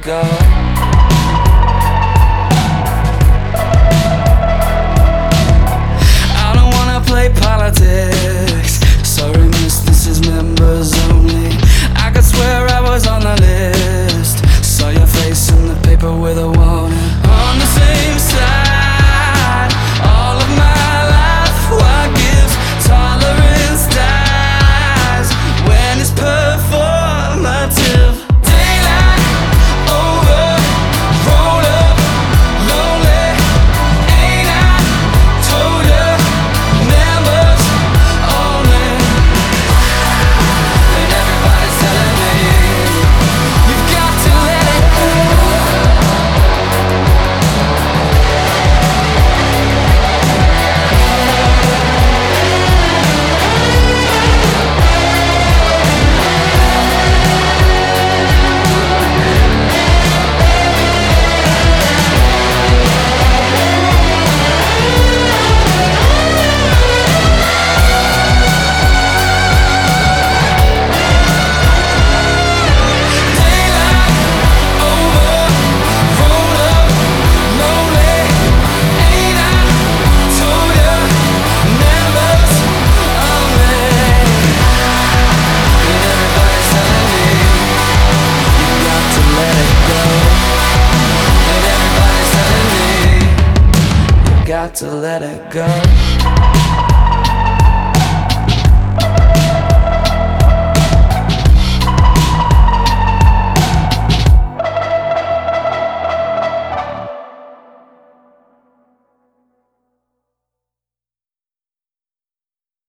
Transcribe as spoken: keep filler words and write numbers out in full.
go. I don't wanna play politics. Sorry miss, this is members only. I could swear I was on the list. Saw your face in the paper with a warning. On the same side, all of my life, what gives tolerance dies when it's performative. Daylight over, roll up, lonely. Ain't I told ya, members only. And everybody's telling me you've got to let it go. Got to let it go.